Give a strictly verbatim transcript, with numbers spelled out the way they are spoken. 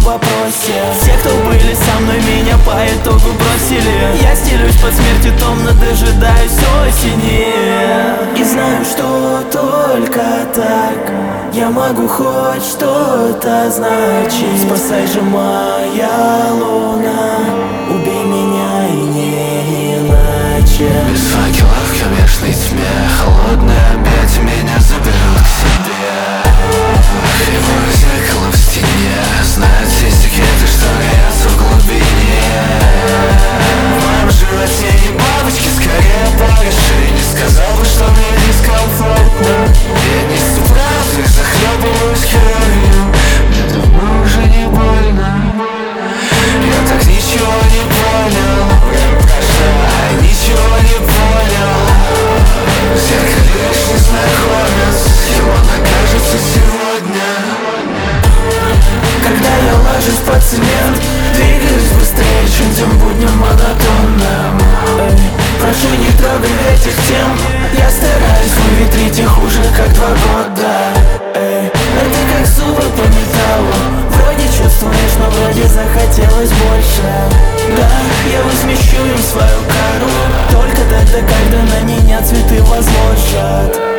вопросе. Все, кто были со мной, меня по итогу бросили. Я стелюсь под смертью, томно дожидаюсь осени. И знаю, что только так я могу хоть что-то значить. Спасай же, моя луна, убей меня и не иначе. Без факелов в кромешной тьме, холодные объятия меня заберут к себе. Кривое зеркало в стене знает все секреты, что роятся в глубине. В моем животе не бабочки, скорее барыши. Не сказал бы, что мне дискомфортно. Я несу правду и захлебываюсь кровью. Мне давно уже не больно. Я так ничего не понял. Время прошло, а я ничего не понял. В зеркале лишь незнакомец, его накажется сегодня. Когда я ложусь под цемент, двигаюсь быстрее, чем тем будням монотонным. Эй, прошу, не трогай этих тем. Я стараюсь выветрить их уже как два года. Эй, это как зубы по металлу. Вроде чувствуешь, но вроде захотелось больше. Да, я возмещу им свою кару только тогда, когда на меня цветы возложат.